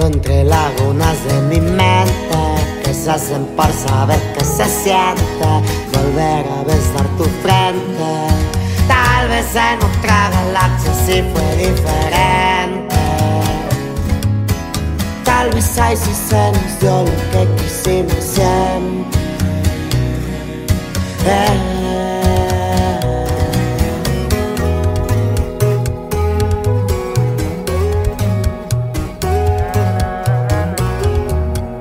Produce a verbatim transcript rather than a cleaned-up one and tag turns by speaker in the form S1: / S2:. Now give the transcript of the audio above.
S1: Navegando entre lagunas de mi mente que se hacen por saber que se siente volver a besar tu frente. Tal vez en otra galaxia sí fue diferente. Tal vez ahí sí se nos dio lo que quisimos siempre. Eh.